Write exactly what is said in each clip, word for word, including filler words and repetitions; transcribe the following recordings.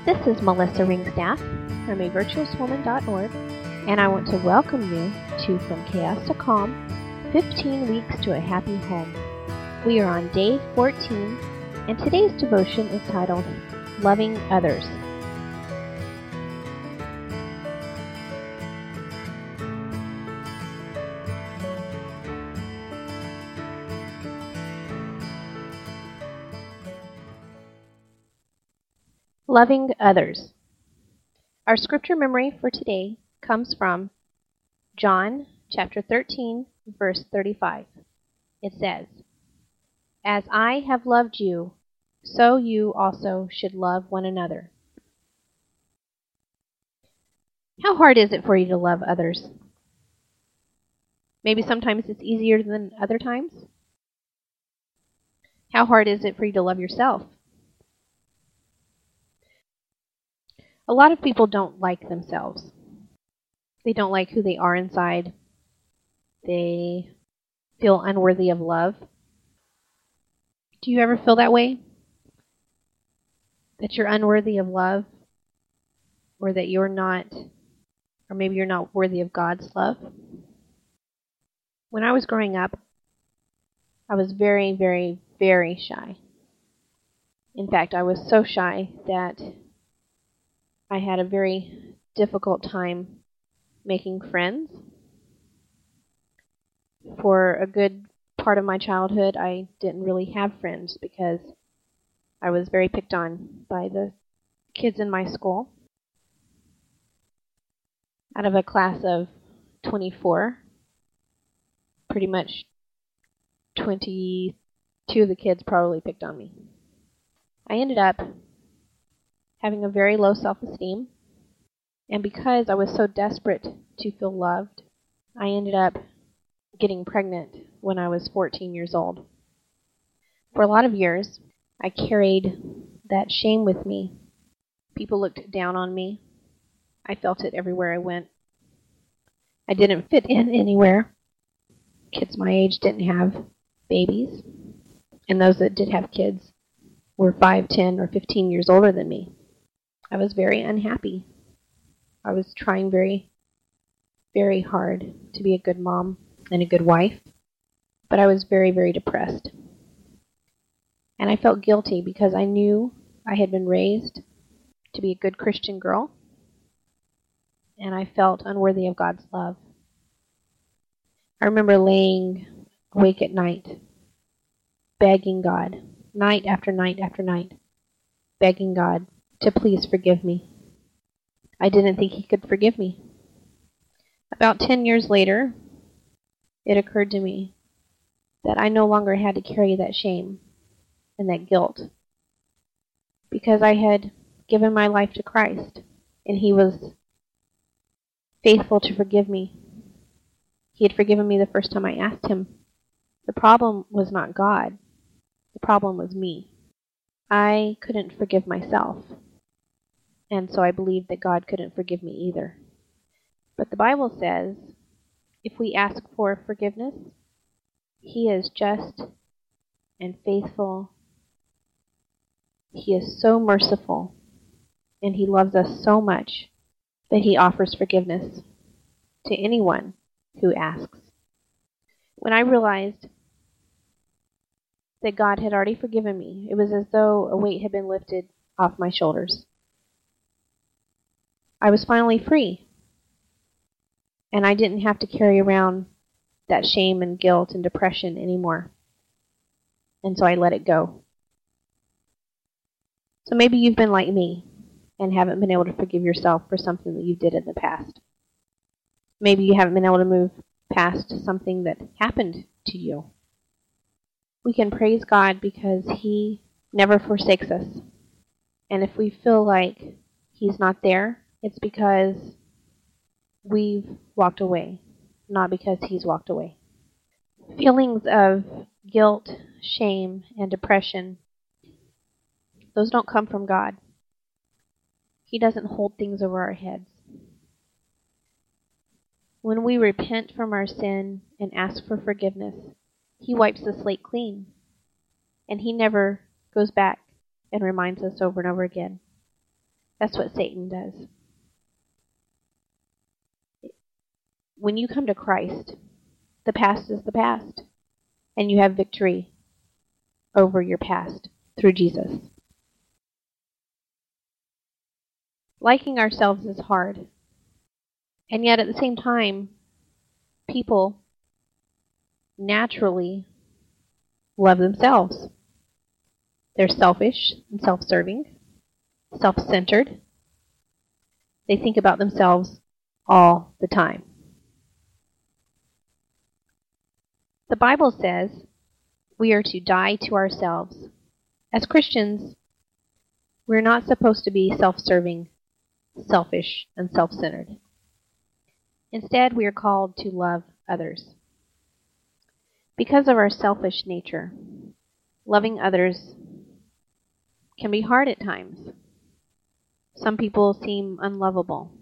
This is Melissa Ringstaff from a virtuous woman dot org, and I want to welcome you to From Chaos to Calm, fifteen Weeks to a Happy Home. We are on day fourteen, and today's devotion is titled, Loving Others. Loving others. Our scripture memory for today comes from John chapter thirteen, verse thirty-five. It says, "As I have loved you, so you also should love one another." How hard is it for you to love others? Maybe sometimes it's easier than other times. How hard is it for you to love yourself? A lot of people don't like themselves. They don't like who they are inside. They feel unworthy of love. Do you ever feel that way? That you're unworthy of love? Or that you're not, or maybe you're not worthy of God's love? When I was growing up, I was very, very, very shy. In fact, I was so shy that I had a very difficult time making friends. For a good part of my childhood, I didn't really have friends because I was very picked on by the kids in my school. Out of a class of twenty-four, pretty much twenty-two of the kids probably picked on me. I ended up having a very low self-esteem, and because I was so desperate to feel loved, I ended up getting pregnant when I was fourteen years old. For a lot of years, I carried that shame with me. People looked down on me. I felt it everywhere I went. I didn't fit in anywhere. Kids my age didn't have babies, and those that did have kids were five, ten, or fifteen years older than me. I was very unhappy. I was trying very, very hard to be a good mom and a good wife, but I was very, very depressed. And I felt guilty because I knew I had been raised to be a good Christian girl, and I felt unworthy of God's love. I remember laying awake at night, begging God, night after night after night, begging God to please forgive me. I didn't think he could forgive me. About ten years later, it occurred to me that I no longer had to carry that shame and that guilt because I had given my life to Christ, and he was faithful to forgive me. He had forgiven me the first time I asked him. The problem was not God. The problem was me. I couldn't forgive myself. And so I believed that God couldn't forgive me either. But the Bible says, if we ask for forgiveness, he is just and faithful. He is so merciful, and he loves us so much that he offers forgiveness to anyone who asks. When I realized that God had already forgiven me, it was as though a weight had been lifted off my shoulders. I was finally free, and I didn't have to carry around that shame and guilt and depression anymore. And so I let it go. So maybe you've been like me and haven't been able to forgive yourself for something that you did in the past. Maybe you haven't been able to move past something that happened to you. We can praise God because he never forsakes us. And if we feel like he's not there, it's because we've walked away, not because he's walked away. Feelings of guilt, shame, and depression, those don't come from God. He doesn't hold things over our heads. When we repent from our sin and ask for forgiveness, he wipes the slate clean, and he never goes back and reminds us over and over again. That's what Satan does. When you come to Christ, the past is the past, and you have victory over your past through Jesus. Liking ourselves is hard, and yet at the same time, people naturally love themselves. They're selfish and self-serving, self-centered. They think about themselves all the time. The Bible says we are to die to ourselves. As Christians, we're not supposed to be self-serving, selfish, and self-centered. Instead, we are called to love others. Because of our selfish nature, loving others can be hard at times. Some people seem unlovable.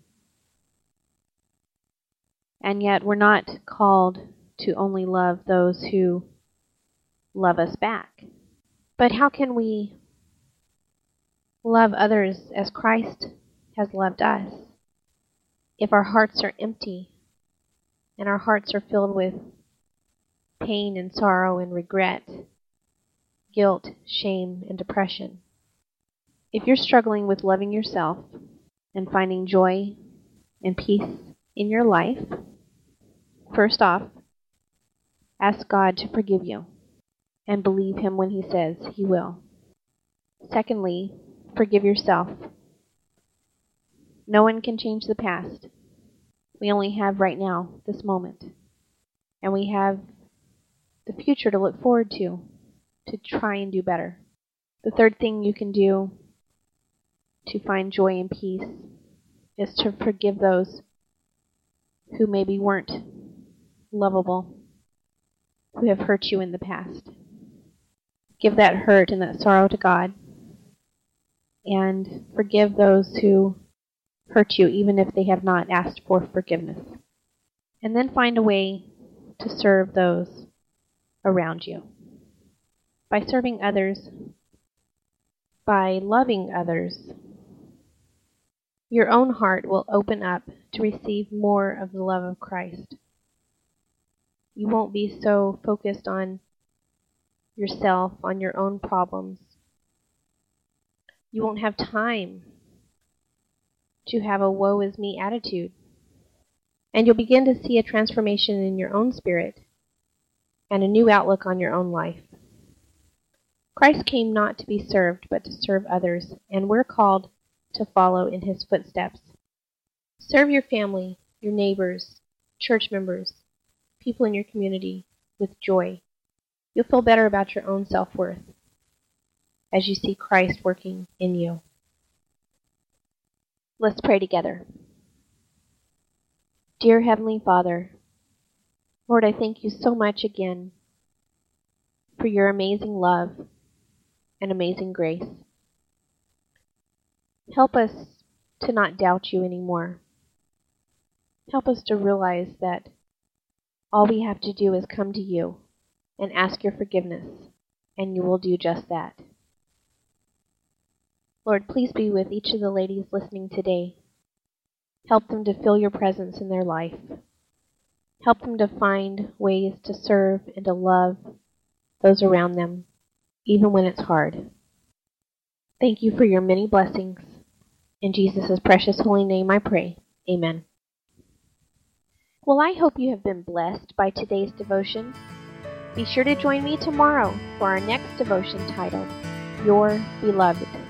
And yet we're not called to only love those who love us back. But how can we love others as Christ has loved us if our hearts are empty and our hearts are filled with pain and sorrow and regret, guilt, shame, and depression? If you're struggling with loving yourself and finding joy and peace in your life, first off, ask God to forgive you and believe Him when He says He will. Secondly, forgive yourself. No one can change the past. We only have right now, this moment. And we have the future to look forward to, to try and do better. The third thing you can do to find joy and peace is to forgive those who maybe weren't lovable, who have hurt you in the past. Give that hurt and that sorrow to God, and forgive those who hurt you, even if they have not asked for forgiveness. And then find a way to serve those around you. By serving others, by loving others, your own heart will open up to receive more of the love of Christ. You won't be so focused on yourself, on your own problems. You won't have time to have a woe is me attitude. And you'll begin to see a transformation in your own spirit and a new outlook on your own life. Christ came not to be served, but to serve others, and we're called to follow in His footsteps. Serve your family, your neighbors, church members, people in your community with joy. You'll feel better about your own self-worth as you see Christ working in you. Let's pray together. Dear Heavenly Father, Lord, I thank you so much again for your amazing love and amazing grace. Help us to not doubt you anymore. Help us to realize that all we have to do is come to you and ask your forgiveness, and you will do just that. Lord, please be with each of the ladies listening today. Help them to feel your presence in their life. Help them to find ways to serve and to love those around them, even when it's hard. Thank you for your many blessings. In Jesus' precious holy name I pray. Amen. Well, I hope you have been blessed by today's devotion. Be sure to join me tomorrow for our next devotion titled, Your Beloved.